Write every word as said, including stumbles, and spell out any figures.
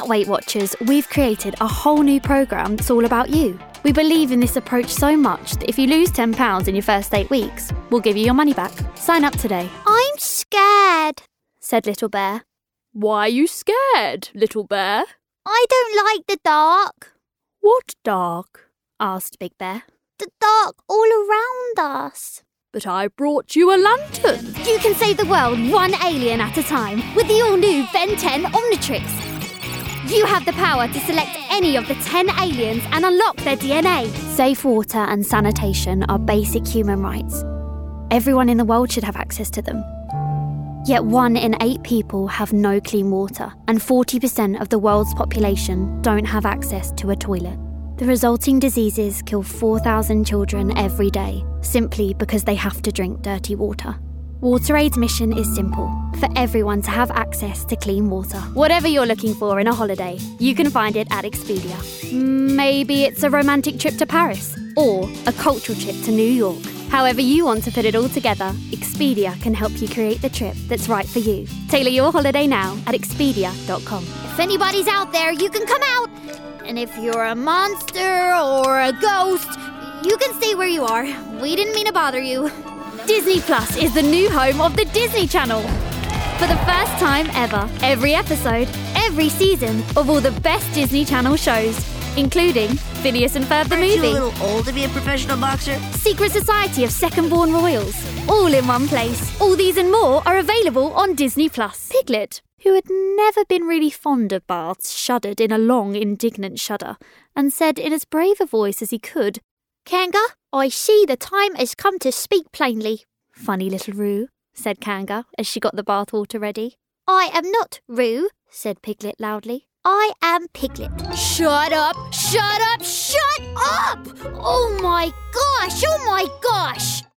At Weight Watchers, we've created a whole new programme that's all about you. We believe in this approach so much that if you lose ten pounds in your first eight weeks, we'll give you your money back. Sign up today. I'm scared, said Little Bear. Why are you scared, Little Bear? I don't like the dark. What dark? asked Big Bear. The dark all around us. But I brought you a lantern. You can save the world one alien at a time with the all-new Ben ten Omnitrix. You have the power to select any of the ten aliens and unlock their D N A. Safe water and sanitation are basic human rights. Everyone in the world should have access to them. Yet one in eight people have no clean water, and forty percent of the world's population don't have access to a toilet. The resulting diseases kill four thousand children every day, simply because they have to drink dirty water. WaterAid's mission is simple: for everyone to have access to clean water. Whatever you're looking for in a holiday, you can find it at Expedia. Maybe it's a romantic trip to Paris, or a cultural trip to New York. However you want to put it all together, Expedia can help you create the trip that's right for you. Tailor your holiday now at expedia dot com. If anybody's out there, you can come out. And if you're a monster or a ghost, you can stay where you are. We didn't mean to bother you. Disney Plus is the new home of the Disney Channel. For the first time ever, every episode, every season of all the best Disney Channel shows, including Phineas and Ferb the Aren't movie, you a little old to be a professional boxer? Secret Society of Second-Born Royals, all in one place. All these and more are available on Disney Plus. Piglet, who had never been really fond of baths, shuddered in a long, indignant shudder and said in as brave a voice as he could, Kanga, I see the time has come to speak plainly. Funny little Roo, said Kanga as she got the bathwater ready. I am not Roo, said Piglet loudly. I am Piglet. Shut up, shut up, shut up! Oh my gosh, oh my gosh!